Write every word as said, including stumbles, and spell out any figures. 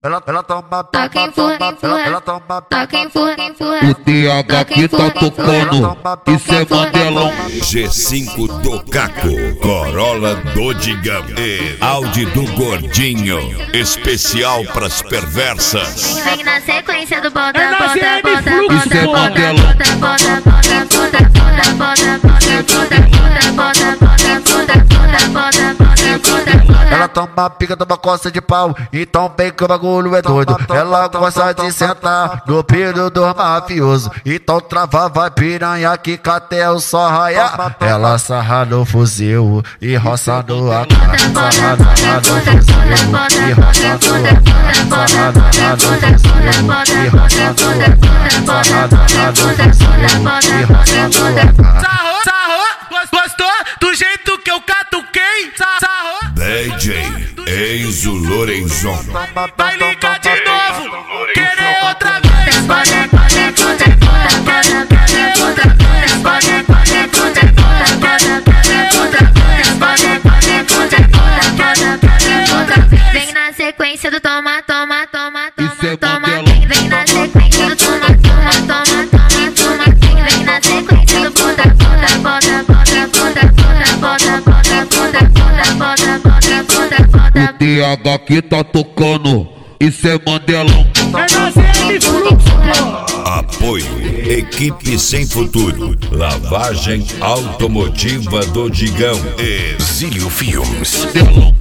Ela, ela toma, Toca em toma, empurra, toma, ela, empurra. ela toma, Toca em empurra, empurra. O T H que tá tocando, isso é Mandelão. G cinco do Caco, Corolla do Digão e Audi do Gordinho, especial pras perversas. Vem na sequência do bota, É na bota, G M bota, Fluxo, isso é bota, Mandelão. bota, bota, bota, bota, bota, bota, bota, bota, bota, bota, bota, bota, bota, bota, bota. ela toma pica, toma coça de pau, então bem que o bagulho é doido. Ela gosta de sentar no piro do mafioso, então trava, vai piranha que até o sol raiar. Ela sarra no fuzil e roça no A K, sarra no fuzil e roça no A K, sarra no fuzil e roça no A K, sarra no fuzil e roça no A K. Sarrou, sarrou, gostou do jeito que eu catuquei? Sarrou, D J Enzo Lorenzon. vai ligar de novo, querer outra vez. Bota, bota, bota, bota, bota, bota, bota, bota, bota, vem na sequência do toma, toma, toma, Isso é toma, toma. Mandelão. Vem, vem na sequência do toma, toma, toma, toma, toma. Vem, vem na sequência do bota, bota, bota, bota, bota, bota, bota, bota, bota, bota, bota, bota. O T H que tá tocando, isso é Mandelão. É na G M Fluxo, pô. Apoio Equipe Sem Futuro, Lavagem Automotiva do Digão e Zílio Filmes. Mandelão.